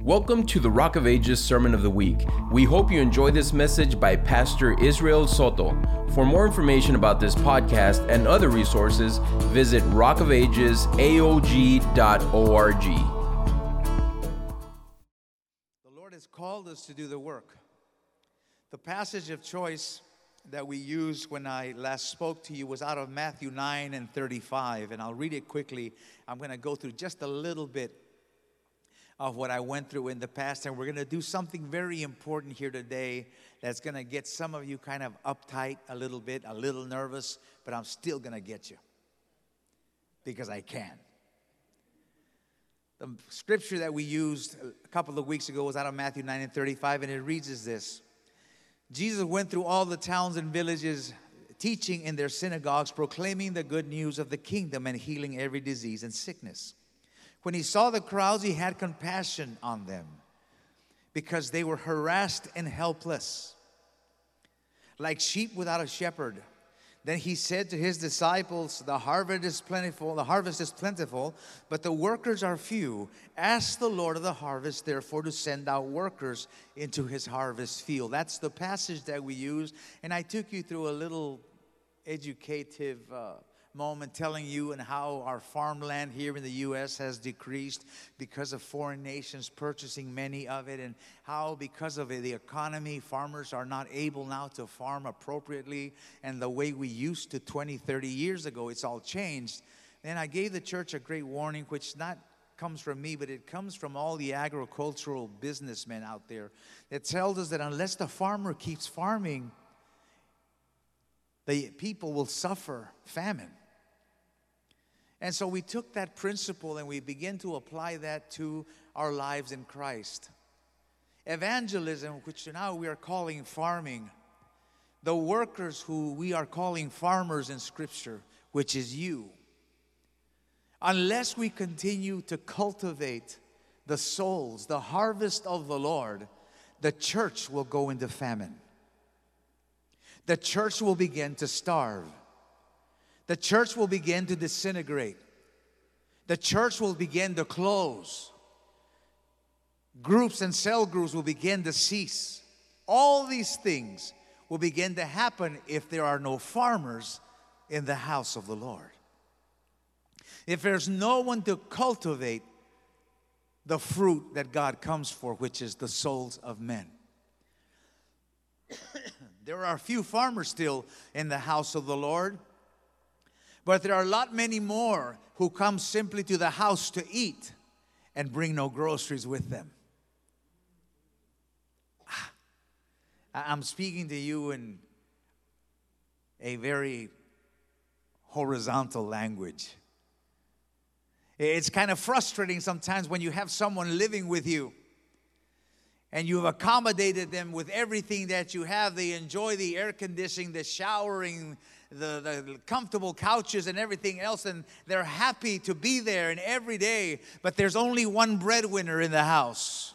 Welcome to the Rock of Ages Sermon of the Week. We hope you enjoy this message by Pastor Israel Soto. For more information about this podcast and other resources, visit rockofagesaog.org. The Lord has called us to do the work. The passage of choice that we used when I last spoke to you was out of Matthew 9:35, and I'll read it quickly. I'm going to go through just a little bit of what I went through in the past, and we're going to do something very important here today that's going to get some of you kind of uptight a little bit, a little nervous, but I'm still going to get you because I can. The scripture that we used a couple of weeks ago was out of Matthew 9:35, and it reads as this. Jesus went through all the towns and villages, teaching in their synagogues, proclaiming the good news of the kingdom and healing every disease and sickness. When he saw the crowds, he had compassion on them because they were harassed and helpless, like sheep without a shepherd. Then he said to his disciples, the harvest is plentiful, but the workers are few. Ask the Lord of the harvest, therefore, to send out workers into his harvest field. That's the passage that we used, and I took you through a little educative moment telling you and how our farmland here in the U.S. has decreased because of foreign nations purchasing many of it, and how because of the economy, farmers are not able now to farm appropriately and the way we used to 20, 30 years ago. It's all changed. Then I gave the church a great warning, which not comes from me, but it comes from all the agricultural businessmen out there that tells us that unless the farmer keeps farming, the people will suffer famine. And so we took that principle and we began to apply that to our lives in Christ. Evangelism, which now we are calling farming, the workers who we are calling farmers in Scripture, which is you. Unless we continue to cultivate the souls, the harvest of the Lord, the church will go into famine. The church will begin to starve. The church will begin to disintegrate. The church will begin to close. Groups and cell groups will begin to cease. All these things will begin to happen if there are no farmers in the house of the Lord. If there's no one to cultivate the fruit that God comes for, which is the souls of men. There are a few farmers still in the house of the Lord, but there are a lot many more who come simply to the house to eat and bring no groceries with them. I'm speaking to you in a very horizontal language. It's kind of frustrating sometimes when you have someone living with you and you've accommodated them with everything that you have. They enjoy the air conditioning, the showering, the comfortable couches and everything else, and they're happy to be there and every day, but there's only one breadwinner in the house.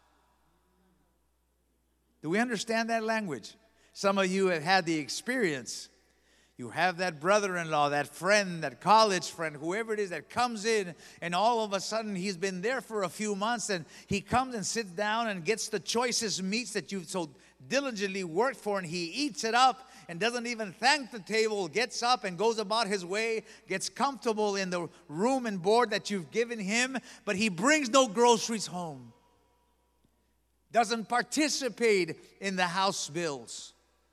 Do we understand that language? Some of you have had the experience. You have that brother-in-law, that friend, that college friend, whoever it is that comes in, and all of a sudden he's been there for a few months, and he comes and sits down and gets the choicest meats that you've so diligently worked for, and he eats it up and doesn't even thank the table, gets up and goes about his way, gets comfortable in the room and board that you've given him, but he brings no groceries home. Doesn't participate in the house bills.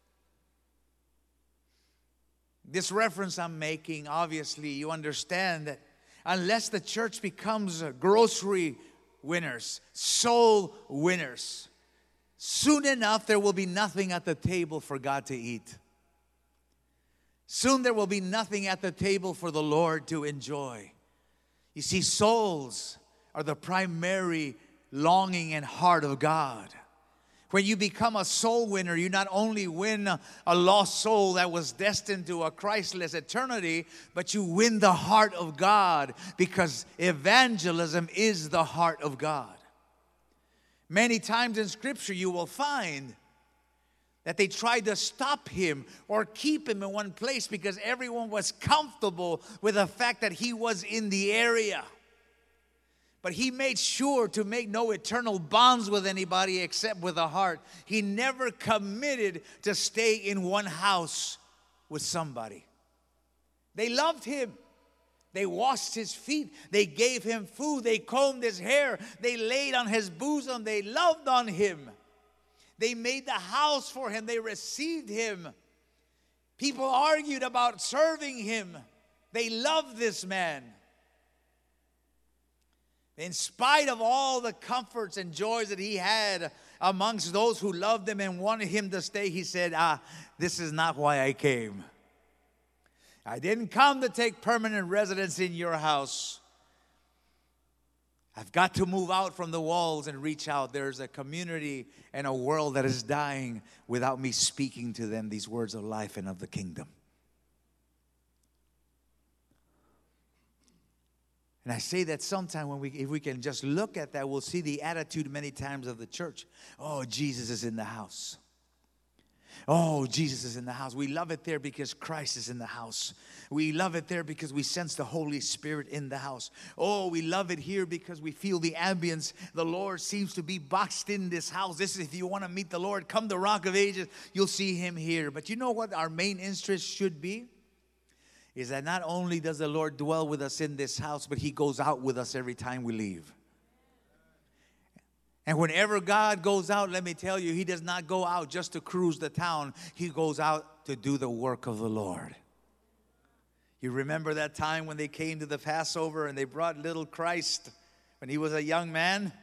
This reference I'm making, obviously, you understand that unless the church becomes grocery winners, soul winners, soon enough there will be nothing at the table for God to eat. Soon there will be nothing at the table for the Lord to enjoy. You see, souls are the primary longing and heart of God. When you become a soul winner, you not only win a lost soul that was destined to a Christless eternity, but you win the heart of God, because evangelism is the heart of God. Many times in Scripture you will find that they tried to stop him or keep him in one place because everyone was comfortable with the fact that he was in the area. But he made sure to make no eternal bonds with anybody except with a heart. He never committed to stay in one house with somebody. They loved him. They washed his feet. They gave him food. They combed his hair. They laid on his bosom. They loved on him. They made the house for him. They received him. People argued about serving him. They loved this man. In spite of all the comforts and joys that he had amongst those who loved him and wanted him to stay, he said, this is not why I came. I didn't come to take permanent residence in your house. I've got to move out from the walls and reach out. There's a community and a world that is dying without me speaking to them these words of life and of the kingdom. And I say that sometime if we can just look at that, we'll see the attitude many times of the church. Oh, Jesus is in the house. Oh, Jesus is in the house. We love it there because Christ is in the house. We love it there because we sense the Holy Spirit in the house. Oh, we love it here because we feel the ambience. The Lord seems to be boxed in this house. This is, if you want to meet the Lord, come to Rock of Ages. You'll see him here. But you know what our main interest should be? Is that not only does the Lord dwell with us in this house, but he goes out with us every time we leave. And whenever God goes out, let me tell you, he does not go out just to cruise the town. He goes out to do the work of the Lord. You remember that time when they came to the Passover and they brought little Christ when he was a young man?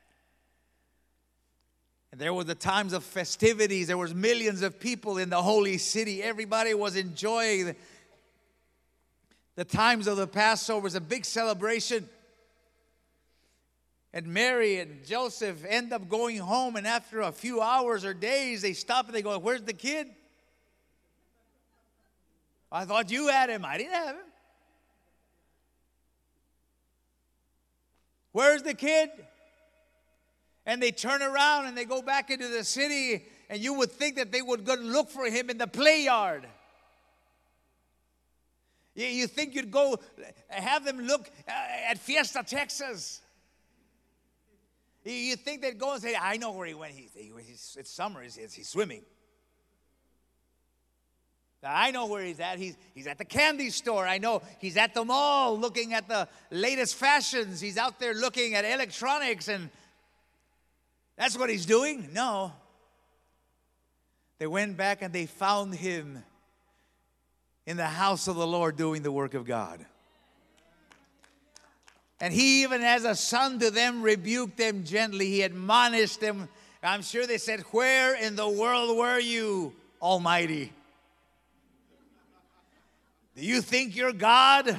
And there were the times of festivities. There was millions of people in the holy city. Everybody was enjoying the times of the Passover. Was a big celebration. And Mary and Joseph end up going home, and after a few hours or days, they stop and they go, where's the kid? I thought you had him. I didn't have him. Where's the kid? And they turn around and they go back into the city, and you would think that they would go look for him in the play yard. You think you'd go have them look at Fiesta, Texas. You think they'd go and say, I know where he went. It's summer. He's swimming. I know where he's at. He's at the candy store. I know he's at the mall looking at the latest fashions. He's out there looking at electronics, and that's what he's doing. No. They went back and they found him in the house of the Lord doing the work of God. And he, even as a son to them, rebuked them gently. He admonished them. I'm sure they said, where in the world were you, Almighty? Do you think you're God?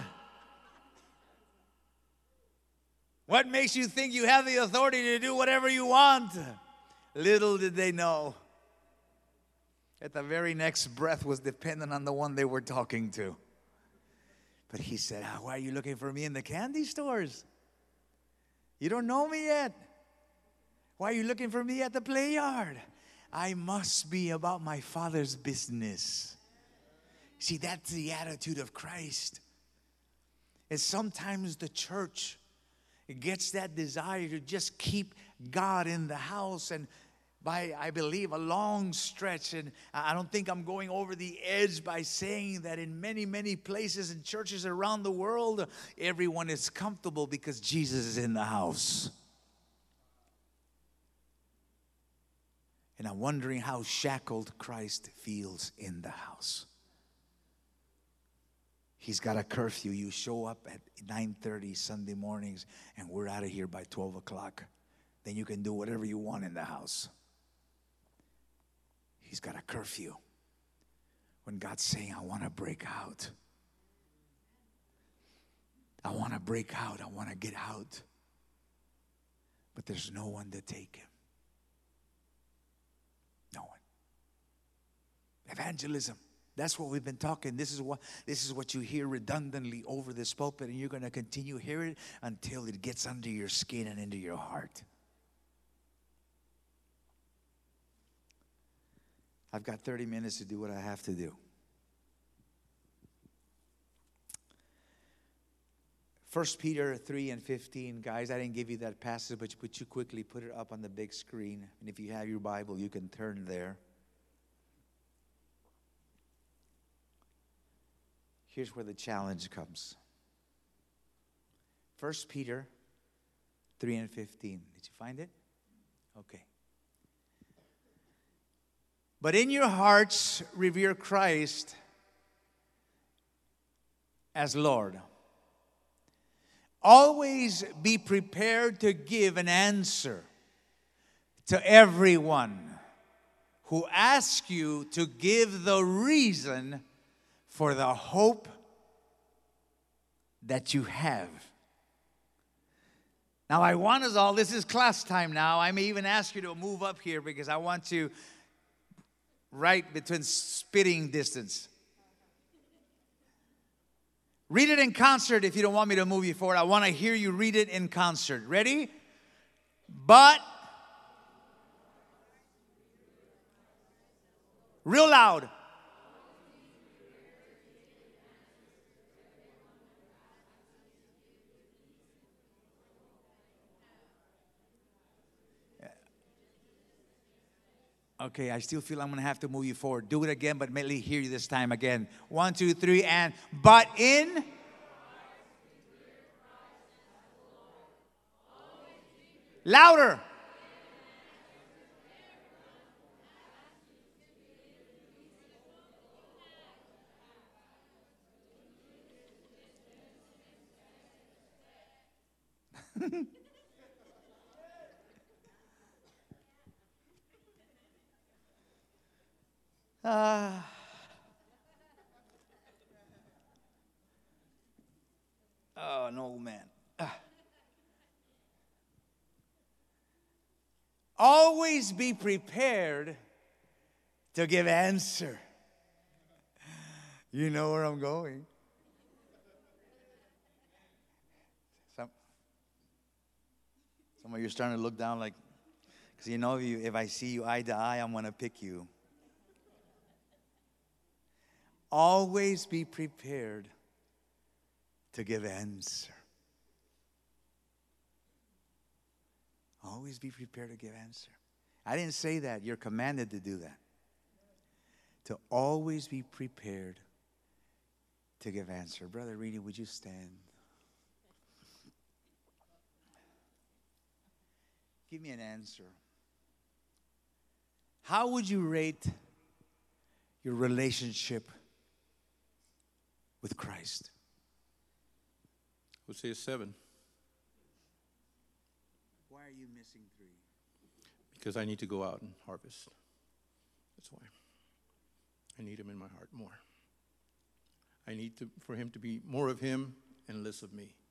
What makes you think you have the authority to do whatever you want? Little did they know that the very next breath was dependent on the one they were talking to. But he said, why are you looking for me in the candy stores? You don't know me yet. Why are you looking for me at the play yard? I must be about my Father's business. See, that's the attitude of Christ. And sometimes the church gets that desire to just keep God in the house, and by, I believe, a long stretch, and I don't think I'm going over the edge by saying that in many, many places and churches around the world, everyone is comfortable because Jesus is in the house. And I'm wondering how shackled Christ feels in the house. He's got a curfew. You show up at 9:30 Sunday mornings, and we're out of here by 12 o'clock. Then you can do whatever you want in the house. He's got a curfew. When God's saying, I want to break out. I want to break out. I want to get out. But there's no one to take him. No one. Evangelism. That's what we've been talking. This is what you hear redundantly over this pulpit, and you're going to continue hearing it until it gets under your skin and into your heart. I've got 30 minutes to do what I have to do. 1 Peter 3 and 15. Guys, I didn't give you that passage, but you quickly put it up on the big screen. And if you have your Bible, you can turn there. Here's where the challenge comes. 1 Peter 3 and 15. Did you find it? Okay. But in your hearts, revere Christ as Lord. Always be prepared to give an answer to everyone who asks you to give the reason for the hope that you have. Now, I want us all, this is class time now. I may even ask you to move up here because I want to right between spitting distance. Read it in concert if you don't want me to move you forward. I want to hear you read it in concert. Ready? But, real loud. Okay, I still feel I'm going to have to move you forward. Do it again, but let me hear you this time again. 1, 2, 3, and but in. Louder. Oh, no, man. Always be prepared to give answer. You know where I'm going. Some of you are starting to look down like, because you know if I see you eye to eye, I'm going to pick you. Always be prepared to give answer. Always be prepared to give answer. I didn't say that. You're commanded to do that. To always be prepared to give answer. Brother Reedy, would you stand? Give me an answer. How would you rate your relationship with Christ? I would say a 7. Why are you missing 3? Because I need to go out and harvest. That's why. I need him in my heart more. I need for him to be more of him and less of me.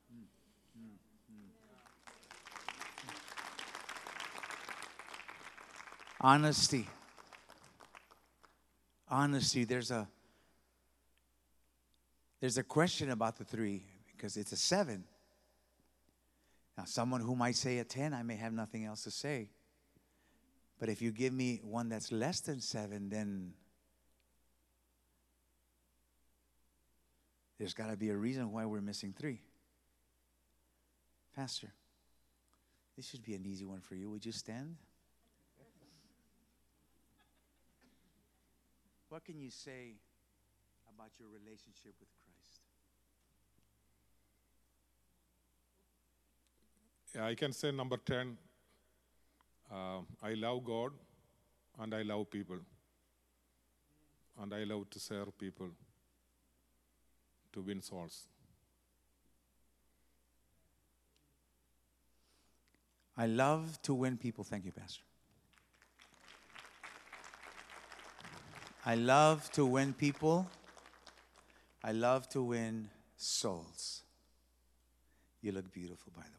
Honesty. Honesty. There's a question about the 3 because it's a 7. Now, someone who might say a 10, I may have nothing else to say. But if you give me one that's less than 7, then there's got to be a reason why we're missing 3. Pastor, this should be an easy one for you. Would you stand? What can you say about your relationship with Christ? Yeah, I can say number 10, I love God and I love people. And I love to serve people to win souls. I love to win people. Thank you, Pastor. I love to win people. I love to win souls. You look beautiful, by the way.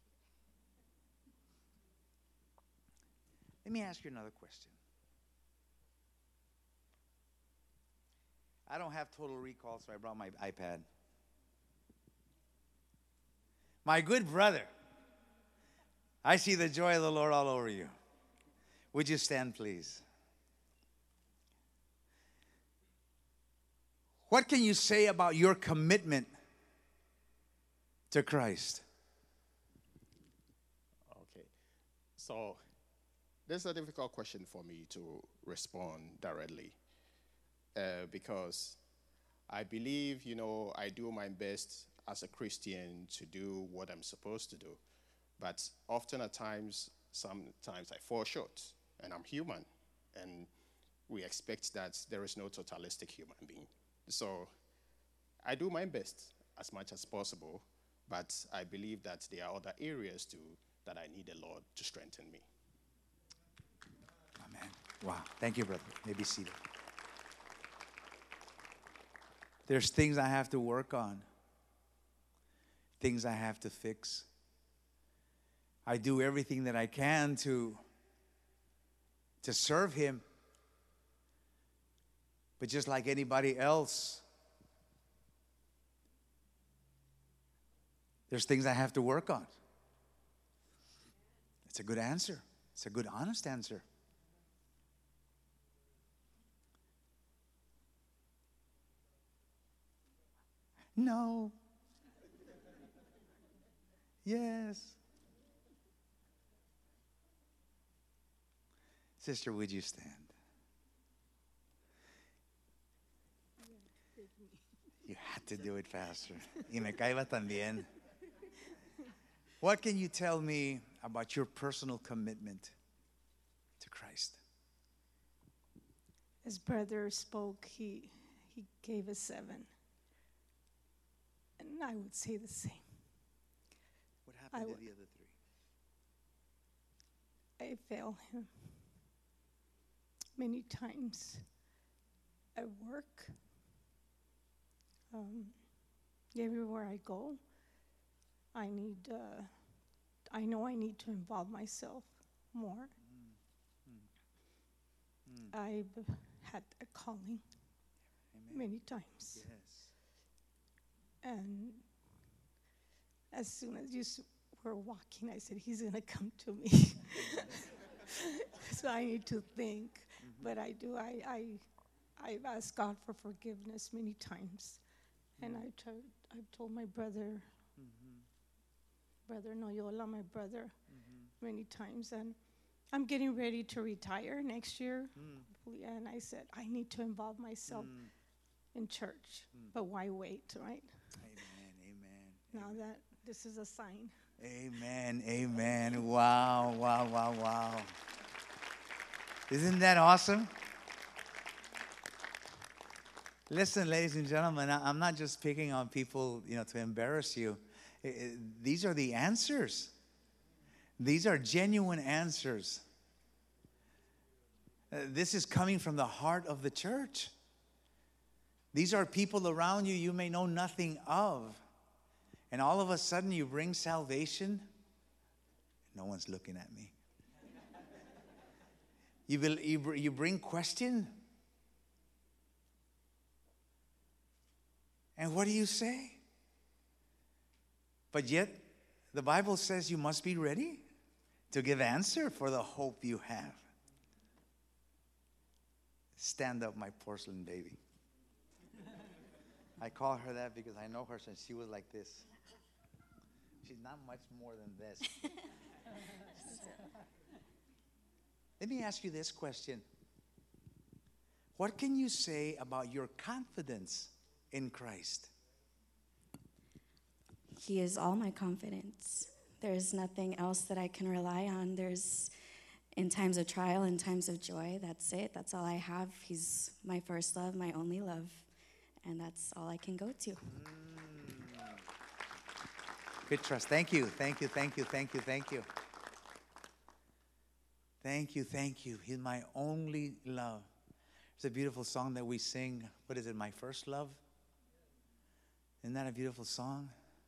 Let me ask you another question. I don't have total recall, so I brought my iPad. My good brother, I see the joy of the Lord all over you. Would you stand, please? What can you say about your commitment to Christ? Okay. So this is a difficult question for me to respond directly because I believe, I do my best as a Christian to do what I'm supposed to do. But often at times, sometimes I fall short, and I'm human. And we expect that there is no totalistic human being. So I do my best as much as possible, but I believe that there are other areas too that I need the Lord to strengthen me. Amen. Wow. Thank you, brother. You may be seated. There's things I have to work on, things I have to fix. I do everything that I can to serve Him. But just like anybody else, there's things I have to work on. It's a good answer. It's a good, honest answer. No. Yes. Sister, would you stand? You had to do it faster. Y me caiba también. What can you tell me about your personal commitment to Christ? As brother spoke, he gave a 7. And I would say the same. What happened to the other 3? I failed him many times at work. Everywhere I go, I know I need to involve myself more. I've had a calling many times. Yes. And as soon as you were walking, I said, he's going to come to me. So I need to think. But I do. I've asked God for forgiveness many times. And I've told my brother, Brother Noyola, my brother, many times. And I'm getting ready to retire next year. And I said, I need to involve myself in church. But why wait, right? Amen. Now that this is a sign. Amen. Wow. Isn't that awesome? Listen, ladies and gentlemen, I'm not just picking on people, to embarrass you. These are the answers. These are genuine answers. This is coming from the heart of the church. These are people around you you may know nothing of. And all of a sudden you bring salvation. No one's looking at me. You bring question. And what do you say? But yet, the Bible says you must be ready to give answer for the hope you have. Stand up, my porcelain baby. I call her that because I know her since she was like this. She's not much more than this. Let me ask you this question. What can you say about your confidence in Christ? He is all my confidence. There's nothing else that I can rely on. In times of trial, in times of joy, that's it. That's all I have. He's my first love, my only love. And that's all I can go to. Good trust. Thank you. He's my only love. There's a beautiful song that we sing. What is it? My first love? Isn't that a beautiful song?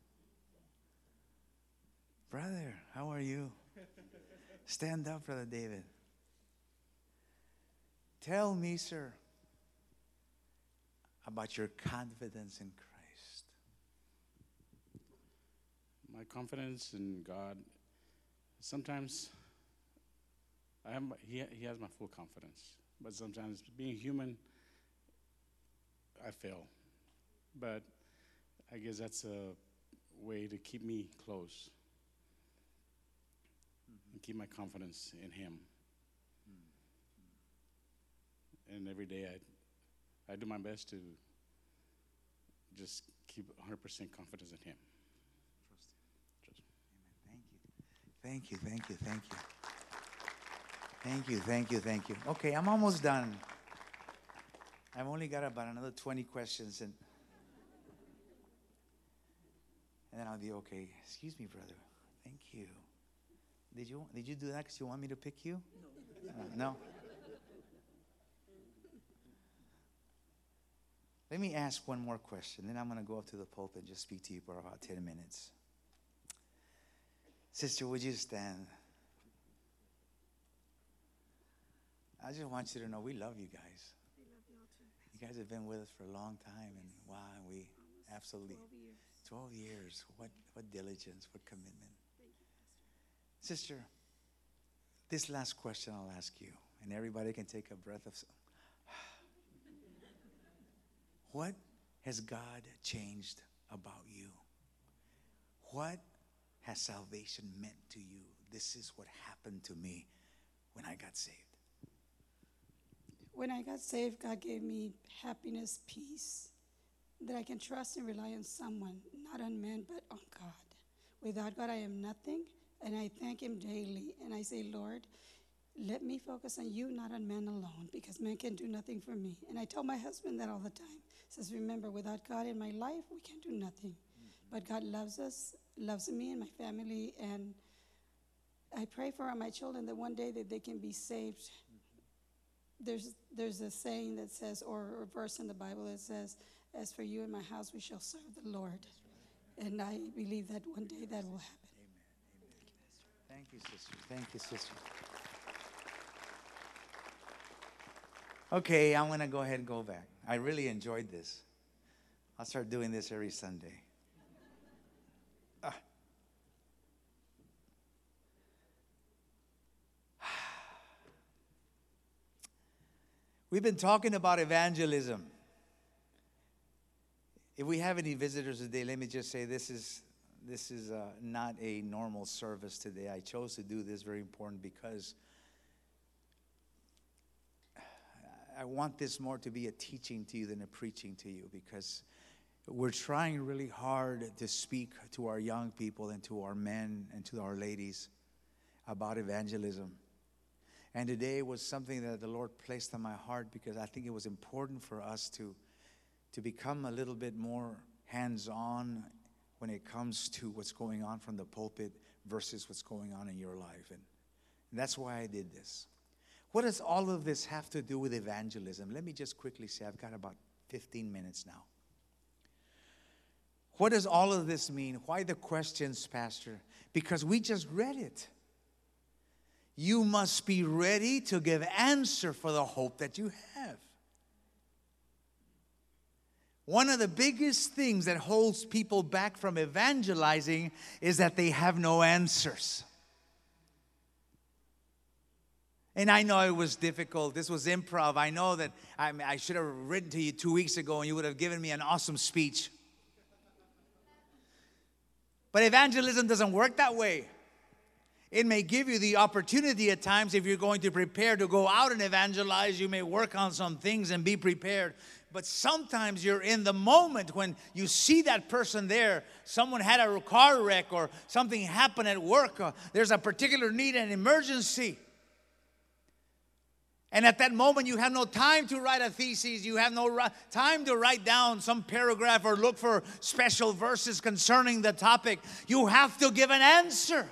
Brother, how are you? Stand up, Brother David. Tell me, sir, about your confidence in Christ. My confidence in God, sometimes he has my full confidence. But sometimes being human, I fail. But I guess that's way to keep me close and keep my confidence in him. And every day I do my best to just keep 100% confidence in him. Trust him. Amen. Thank you. Thank you. Thank you. Thank you. Thank you. Thank you. Okay, I'm almost done. I've only got about another 20 questions, and then I'll be okay. Excuse me, brother. Thank you. Did you do that because you want me to pick you? No. Let me ask one more question. Then I'm going to go up to the pulpit and just speak to you for about 10 minutes. Sister, would you stand? I just want you to know we love you guys. You guys have been with us for a long time, and wow, we absolutely 12 years. What diligence, what commitment. Sister, this last question I'll ask you, and everybody can take a breath of. What has God changed about you? What has salvation meant to you? This is what happened to me when I got saved. When I got saved, God gave me happiness, peace, that I can trust and rely on someone, not on men, but on God. Without God, I am nothing, and I thank him daily. And I say, Lord, let me focus on you, not on men alone, because men can do nothing for me. And I tell my husband that all the time. He says, remember, without God in my life, we can't do nothing. But God loves us, loves me and my family, and I pray for my children that one day that they can be saved. There's a saying that says, or a verse in the Bible that says, as for you and my house, we shall serve the Lord. And I believe that one day that will happen. Amen. Thank you, sister. Thank you, sister. Okay, I'm going to go ahead and go back. I really enjoyed this. I'll start doing this every Sunday. We've been talking about evangelism. If we have any visitors today, let me just say this is not a normal service today. I chose to do this, very important, because I want this more to be a teaching to you than a preaching to you, because we're trying really hard to speak to our young people and to our men and to our ladies about evangelism. And today was something that the Lord placed on my heart, because I think it was important for us to become a little bit more hands-on when it comes to what's going on from the pulpit versus what's going on in your life. And that's why I did this. What does all of this have to do with evangelism? Let me just quickly say, I've got about 15 minutes now. What does all of this mean? Why the questions, Pastor? Because we just read it. You must be ready to give answer for the hope that you have. One of the biggest things that holds people back from evangelizing is that they have no answers. And I know it was difficult. This was improv. I know that I should have written to you 2 weeks ago and you would have given me an awesome speech. But evangelism doesn't work that way. It may give you the opportunity at times, if you're going to prepare to go out and evangelize, you may work on some things and be prepared. But sometimes you're in the moment when you see that person there. Someone had a car wreck or something happened at work. There's a particular need, an emergency. And at that moment, you have no time to write a thesis. You have no time to write down some paragraph or look for special verses concerning the topic. You have to give an answer.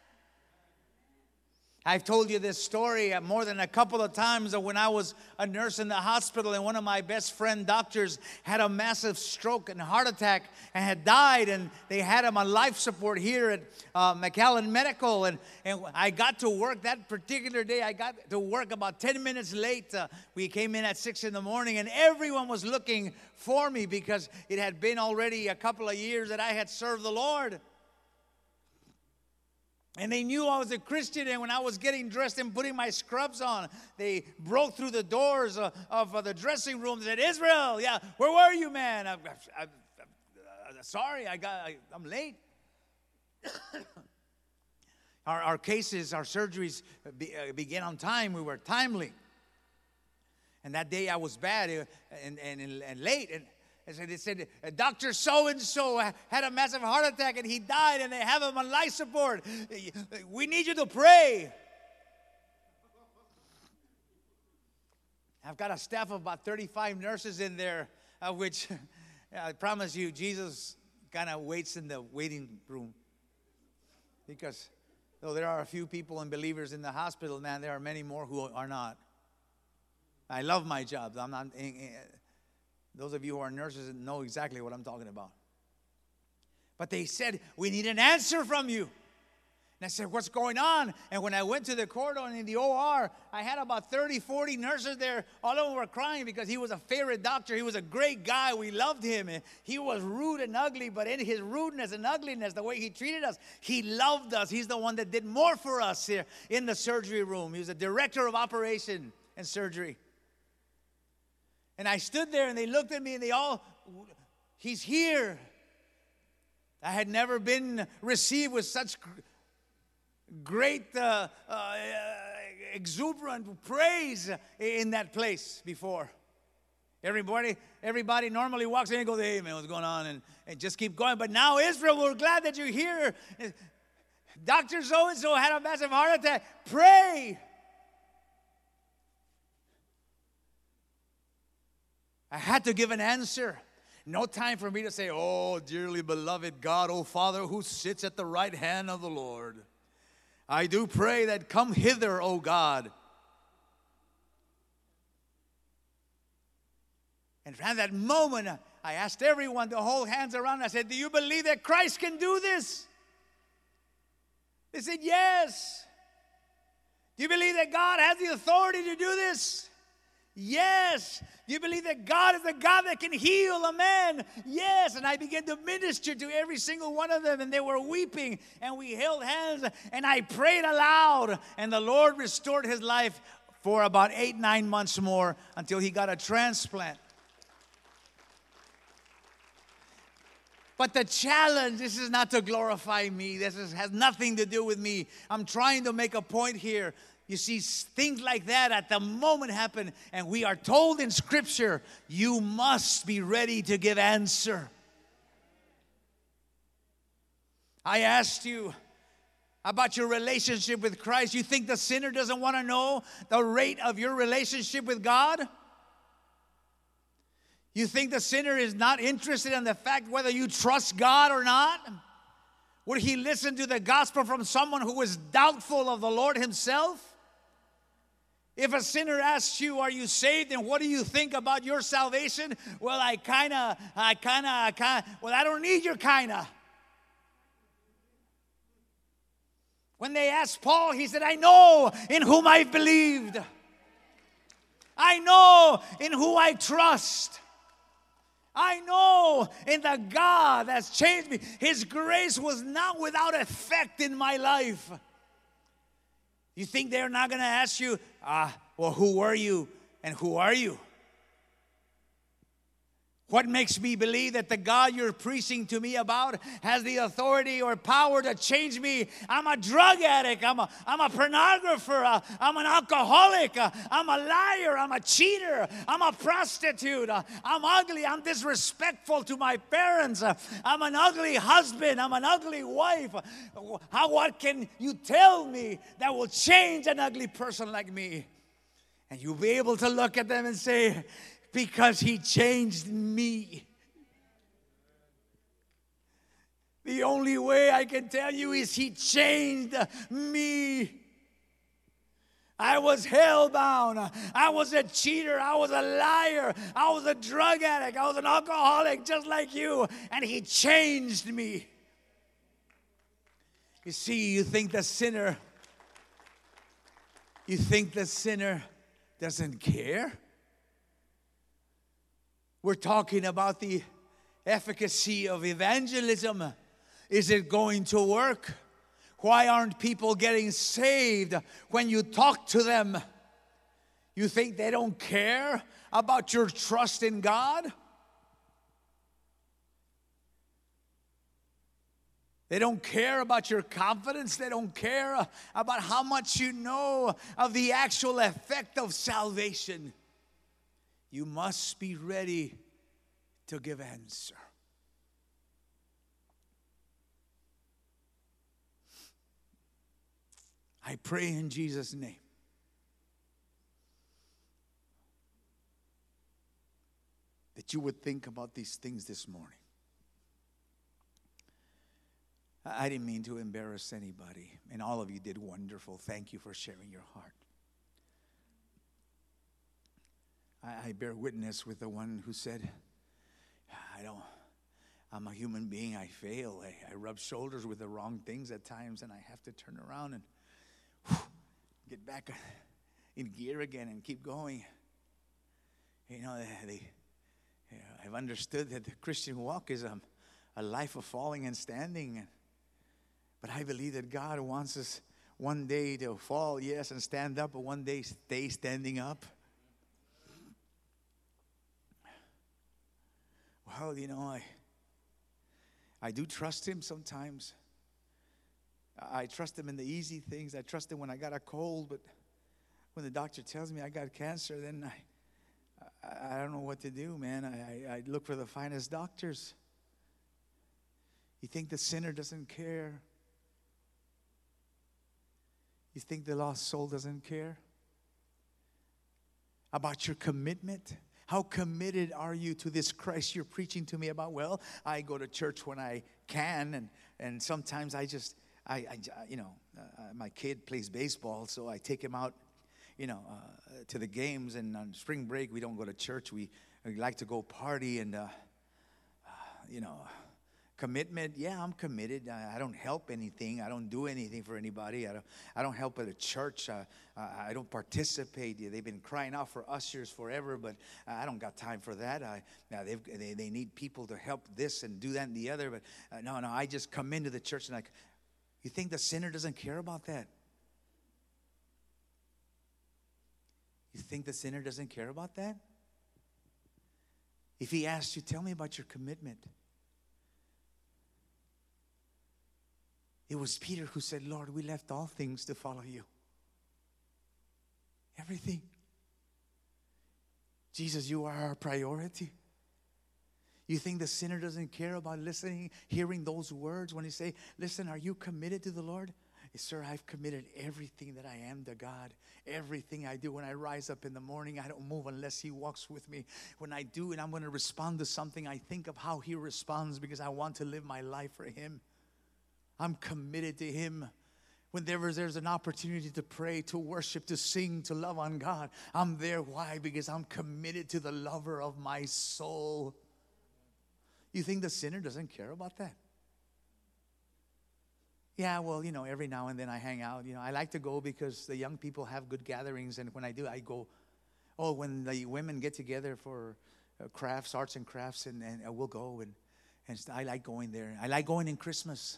I've told you this story more than a couple of times when I was a nurse in the hospital and one of my best friend doctors had a massive stroke and heart attack and had died, and they had him on life support here at McAllen Medical, and I got to work that particular day. I got to work about 10 minutes late. We came in at 6 in the morning, and everyone was looking for me because it had been already a couple of years that I had served the Lord. And they knew I was a Christian, and when I was getting dressed and putting my scrubs on, they broke through the doors of the dressing room and said, Israel, yeah, where were you, man? I'm sorry, I'm late. Our cases, our surgeries began on time. We were timely. And that day I was bad and late. And they said, Dr. So-and-so had a massive heart attack and he died and they have him on life support. We need you to pray. I've got a staff of about 35 nurses in there, which I promise you, Jesus kind of waits in the waiting room. Because though there are a few people and believers in the hospital, man, there are many more who are not. I love my job. I'm not. Those of you who are nurses know exactly what I'm talking about. But they said, we need an answer from you. And I said, what's going on? And when I went to the corridor and in the OR, I had about 30, 40 nurses there. All of them were crying because he was a favorite doctor. He was a great guy. We loved him. And he was rude and ugly, but in his rudeness and ugliness, the way he treated us, he loved us. He's the one that did more for us here in the surgery room. He was a director of operation and surgery. And I stood there and they looked at me and they all, he's here. I had never been received with such great exuberant praise in that place before. Everybody normally walks in and goes, hey man, what's going on? And just keep going. But now, Israel, we're glad that you're here. Dr. So-and-so had a massive heart attack. Pray. I had to give an answer. No time for me to say, oh, dearly beloved God, oh Father, who sits at the right hand of the Lord. I do pray that come hither, O God. And at that moment, I asked everyone to hold hands around. I said, do you believe that Christ can do this? They said, yes. Do you believe that God has the authority to do this? Yes. Do you believe that God is the God that can heal a man? Yes. And I began to minister to every single one of them, and they were weeping, and we held hands, and I prayed aloud, and the Lord restored his life for about 8-9 months more until he got a transplant. But the challenge, this is not to glorify me. This has nothing to do with me. I'm trying to make a point here. You see, things like that at the moment happen, and we are told in Scripture, you must be ready to give answer. I asked you about your relationship with Christ. You think the sinner doesn't want to know the rate of your relationship with God? You think the sinner is not interested in the fact whether you trust God or not? Would he listen to the gospel from someone who is doubtful of the Lord himself? If a sinner asks you, are you saved, and what do you think about your salvation? Well, I don't need your kinda. When they asked Paul, he said, I know in whom I've believed. I know in who I trust. I know in the God that's changed me. His grace was not without effect in my life. You think they're not going to ask you, well, who were you and who are you? What makes me believe that the God you're preaching to me about has the authority or power to change me? I'm a drug addict. I'm a pornographer. I'm an alcoholic. I'm a liar. I'm a cheater. I'm a prostitute. I'm ugly. I'm disrespectful to my parents. I'm an ugly husband. I'm an ugly wife. What can you tell me that will change an ugly person like me? And you'll be able to look at them and say, because he changed me. The only way I can tell you is he changed me. I was hellbound. I was a cheater. I was a liar. I was a drug addict. I was an alcoholic just like you. And he changed me. You see, you think the sinner doesn't care? We're talking about the efficacy of evangelism. Is it going to work? Why aren't people getting saved when you talk to them? You think they don't care about your trust in God? They don't care about your confidence. They don't care about how much you know of the actual effect of salvation. You must be ready to give answer. I pray in Jesus' name that you would think about these things this morning. I didn't mean to embarrass anybody, and all of you did wonderful. Thank you for sharing your heart. I bear witness with the one who said, I'm a human being, I fail. I rub shoulders with the wrong things at times, and I have to turn around and get back in gear again and keep going. You know, I've understood that the Christian walk is a life of falling and standing. But I believe that God wants us one day to fall, yes, and stand up, but one day stay standing up. Well, you know, I do trust Him sometimes. I trust Him in the easy things. I trust Him when I got a cold, but when the doctor tells me I got cancer, then I don't know what to do, man. I look for the finest doctors. You think the sinner doesn't care? You think the lost soul doesn't care about your commitment? How committed are you to this Christ you're preaching to me about? Well, I go to church when I can, and sometimes my kid plays baseball, so I take him out, to the games. And on spring break, we don't go to church. We like to go party, and commitment, yeah, I'm committed. I don't help anything. I don't do anything for anybody. I don't help at a church. I don't participate. They've been crying out for ushers forever, but I don't got time for that. They need people to help this and do that and the other. But no, I just come into the church and you think the sinner doesn't care about that? You think the sinner doesn't care about that? If he asks you, tell me about your commitment. It was Peter who said, Lord, we left all things to follow you. Everything. Jesus, you are our priority. You think the sinner doesn't care about listening, hearing those words when he say, listen, are you committed to the Lord? Yes, sir, I've committed everything that I am to God. Everything I do. When I rise up in the morning, I don't move unless He walks with me. When I do and I'm going to respond to something, I think of how He responds because I want to live my life for Him. I'm committed to Him. Whenever there's an opportunity to pray, to worship, to sing, to love on God, I'm there. Why? Because I'm committed to the lover of my soul. You think the sinner doesn't care about that? Yeah, well, every now and then I hang out. I like to go because the young people have good gatherings, and when I do, I go. Oh, when the women get together for crafts, arts and crafts, and we'll go, and I like going there. I like going in Christmas.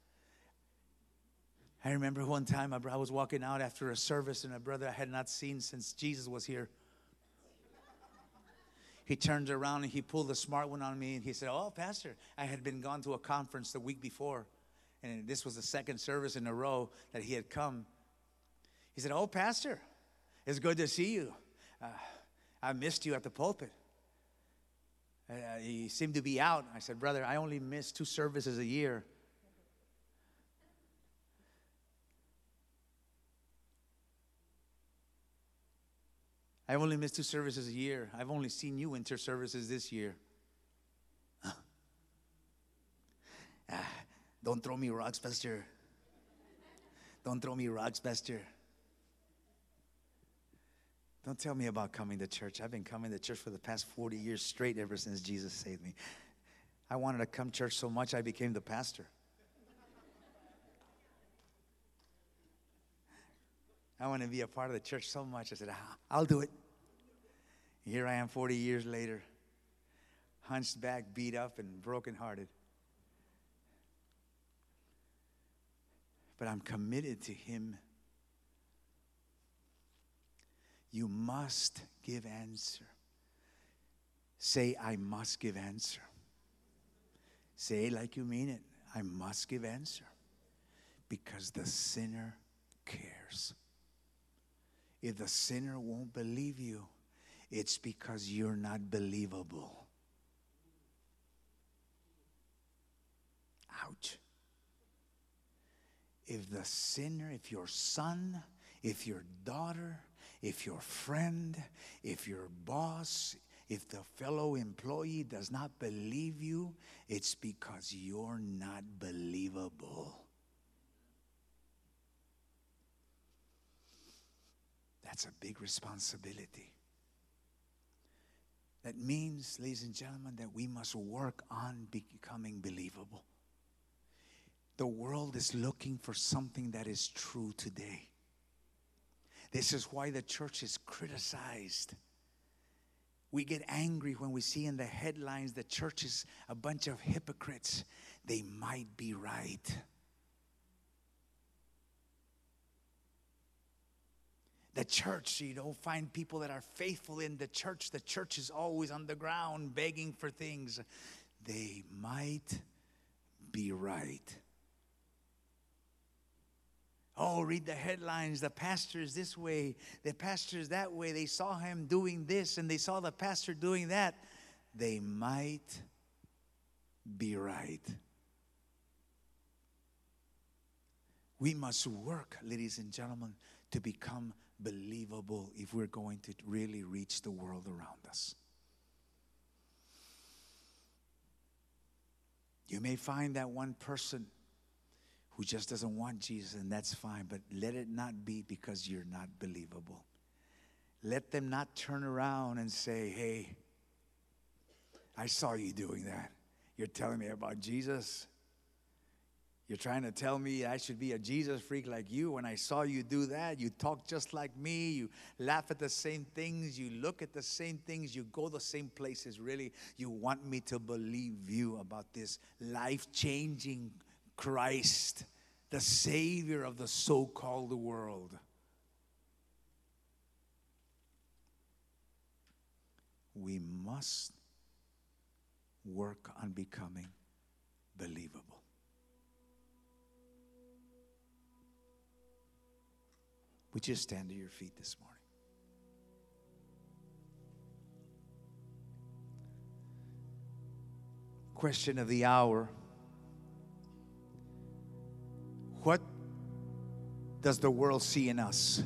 I remember one time I was walking out after a service, and a brother I had not seen since Jesus was here. He turned around and he pulled a smart one on me, and he said, oh, Pastor, I had been gone to a conference the week before, and this was the second service in a row that he had come. He said, oh, Pastor, it's good to see you. I missed you at the pulpit. You seemed to be out. I said, brother, I only miss 2 services a year. I've only missed 2 services a year. I've only seen you inter services this year. Don't throw me rocks, Pastor. Don't throw me rocks, Pastor. Don't tell me about coming to church. I've been coming to church for the past 40 years straight ever since Jesus saved me. I wanted to come to church so much I became the pastor. I want to be a part of the church so much. I said, I'll do it. Here I am 40 years later, hunched back, beat up, and brokenhearted. But I'm committed to Him. You must give answer. Say, I must give answer. Say it like you mean it. I must give answer because the sinner cares. If the sinner won't believe you, it's because you're not believable. Ouch. If the sinner, if your son, if your daughter, if your friend, if your boss, if the fellow employee does not believe you, it's because you're not believable. That's a big responsibility. That means, ladies and gentlemen, that we must work on becoming believable. The world is looking for something that is true today. This is why the church is criticized. We get angry when we see in the headlines the church is a bunch of hypocrites. They might be right. The church, you don't find people that are faithful in the church. The church is always on the ground begging for things. They might be right. Oh, read the headlines. The pastor is this way. The pastor is that way. They saw him doing this and they saw the pastor doing that. They might be right. We must work, ladies and gentlemen, to become believable if we're going to really reach the world around us. You may find that one person who just doesn't want Jesus, and that's fine, but let it not be because you're not believable. Let them not turn around and say, hey, I saw you doing that. You're telling me about Jesus? You're trying to tell me I should be a Jesus freak like you. When I saw you do that, you talk just like me. You laugh at the same things. You look at the same things. You go the same places. Really, you want me to believe you about this life-changing Christ, the Savior of the so-called world. We must work on becoming believable. Would you stand to your feet this morning? Question of the hour. What does the world see in us?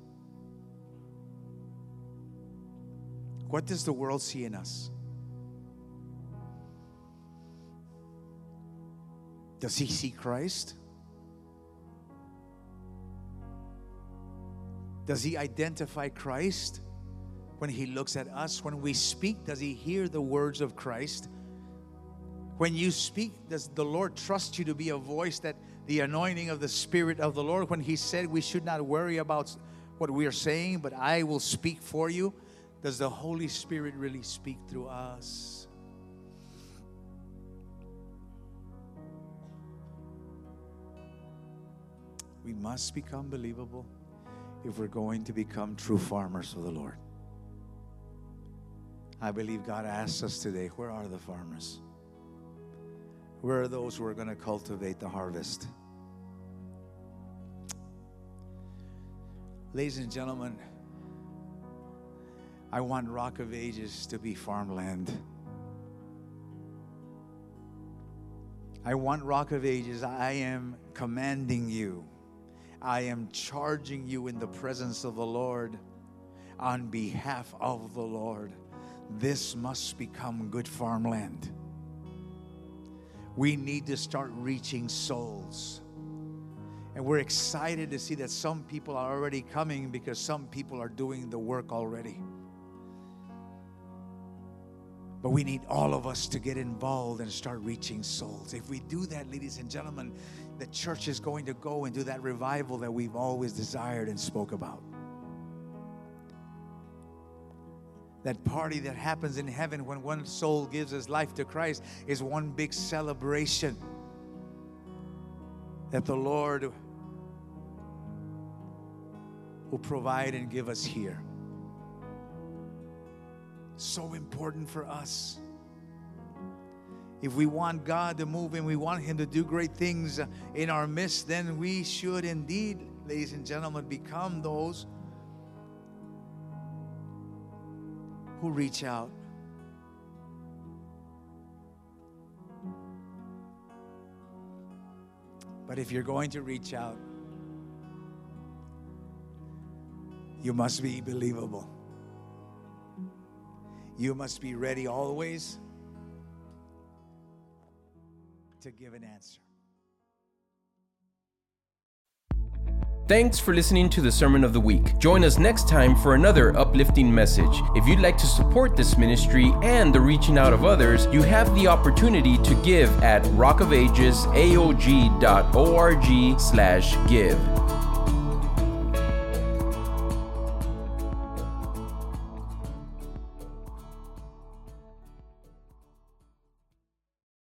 What does the world see in us? Does he see Christ? Does he identify Christ when he looks at us? When we speak, does he hear the words of Christ? When you speak, does the Lord trust you to be a voice that the anointing of the Spirit of the Lord, when he said we should not worry about what we are saying, but I will speak for you, does the Holy Spirit really speak through us? We must become believable if we're going to become true farmers of the Lord. I believe God asks us today, where are the farmers? Where are those who are going to cultivate the harvest? Ladies and gentlemen, I want Rock of Ages to be farmland. I want Rock of Ages. I am commanding you. I am charging you in the presence of the Lord on behalf of the Lord. This must become good farmland. We need to start reaching souls. And we're excited to see that some people are already coming because some people are doing the work already. But we need all of us to get involved and start reaching souls. If we do that, ladies and gentlemen, the church is going to go and do that revival that we've always desired and spoke about. That party that happens in heaven when one soul gives his life to Christ is one big celebration that the Lord will provide and give us here. So important for us. If we want God to move and we want Him to do great things in our midst, then we should indeed, ladies and gentlemen, become those who reach out. But if you're going to reach out, you must be believable. You must be ready always to give an answer. Thanks for listening to the Sermon of the Week. Join us next time for another uplifting message. If you'd like to support this ministry and the reaching out of others, you have the opportunity to give at rockofagesaog.org/give.